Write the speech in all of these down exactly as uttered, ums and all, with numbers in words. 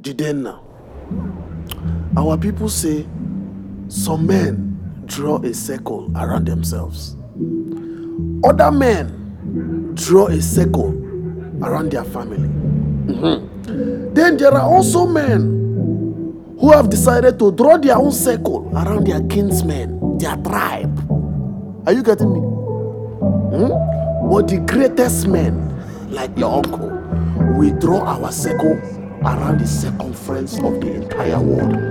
Jidenna, our people say some men draw a circle around themselves. Other men draw a circle around their family. Mm-hmm. Then there are also men who have decided to draw their own circle around their kinsmen, their tribe. Are you getting me? Hmm? But the greatest men, like your uncle, we draw our circle around the circumference of the entire world.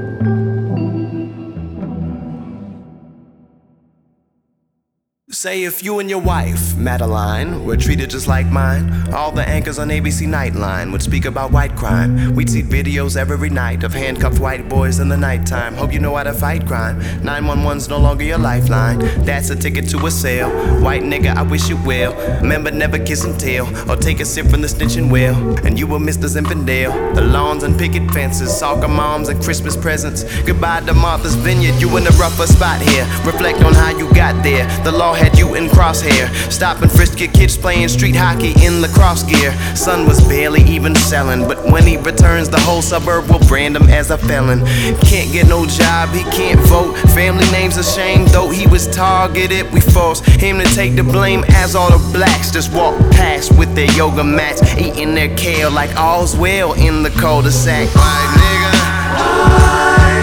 Say if you and your wife, Madeline, were treated just like mine, all the anchors on A B C Nightline would speak about white crime. We'd see videos every night of handcuffed white boys in the nighttime. Hope you know how to fight crime. nine one one's no longer your lifeline. That's a ticket to a sale. White nigga, I wish you well. Remember, never kiss and tell, or take a sip from the snitching well. And you were Mister Zinfandel. The lawns and picket fences, soccer moms and Christmas presents. Goodbye to Martha's Vineyard, you in a rougher spot here. Reflect on how you got there. The law had you in crosshair. Stop and frisk your kids playing street hockey in lacrosse gear. Son was barely even selling, but when he returns, the whole suburb will brand him as a felon. Can't get no job, he can't vote. Family name's a shame, though he was targeted. We forced him to take the blame as all the blacks just walk past with their yoga mats, eating their kale like all's well in the cul-de-sac. White nigga.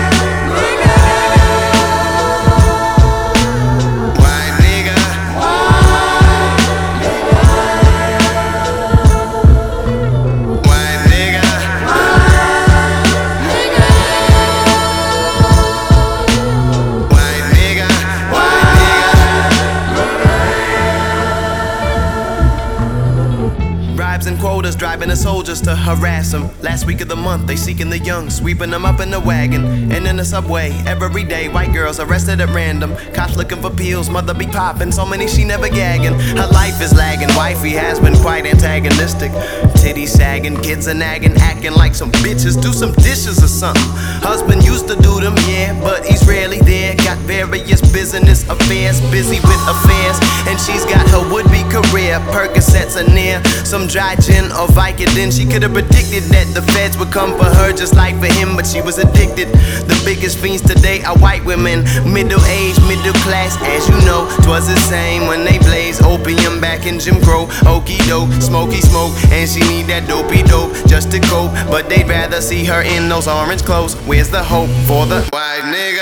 And quotas driving the soldiers to harass them. Last week of the month, they seeking the young, sweeping them up in the wagon. And in the subway, every day, white girls arrested at random. Cops looking for pills, mother be popping, so many she never gagging. Her life is lagging, wifey has been quite antagonistic. Titties sagging, kids are nagging, acting like some bitches. Do some dishes or something. Husband used to do them, yeah, but he's rarely there. Got various business affairs, busy with affairs. And she's got her would-be career. Percocets are near, some dry gin or Vicodin. She could have predicted that the feds would come for her just like for him, but she was addicted. The biggest fiends today are white women, middle-aged, middle-class. As you know, 'twas the same when they blazed opium back in Jim Crow. Okey doke, smoky smoke, and she need that dopey dope just to cope. But they'd rather see her in those orange clothes. Where's the hope for the white nigga?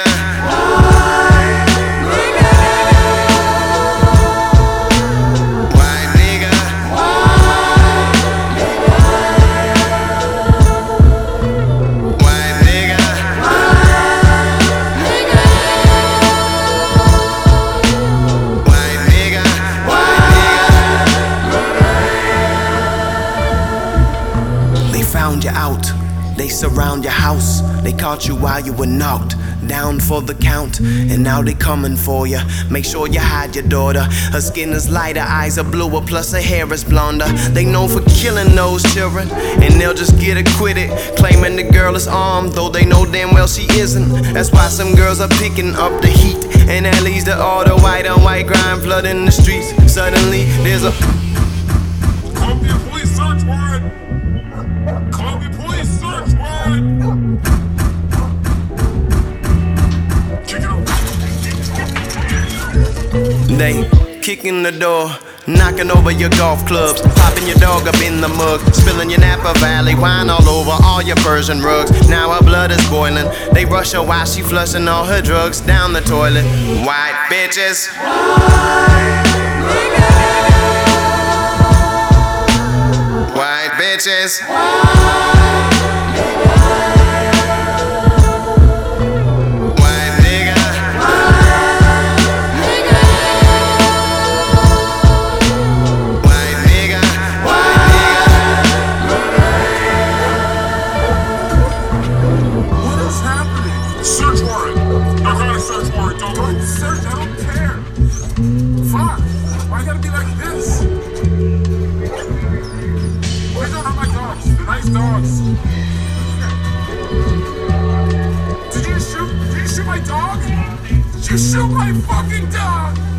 Out. They surround your house. They caught you while you were knocked down for the count, and now they coming for you. Make sure you hide your daughter. Her skin is lighter, eyes are bluer, plus her hair is blonder. They known for killing those children, and they'll just get acquitted, claiming the girl is armed, though they know damn well she isn't. That's why some girls are picking up the heat, and that leads to all the white on white crime flooding the streets. Suddenly there's a Columbia police search warrant. Columbia police search warrant. They kicking the door, knocking over your golf clubs, popping your dog up in the mug, spilling your Napa Valley wine all over all your Persian rugs. Now her blood is boiling. They rush her while she flushing all her drugs down the toilet. White bitches. White bitches. Dogs. Did you shoot? Did you shoot my dog? Did you shoot my fucking dog?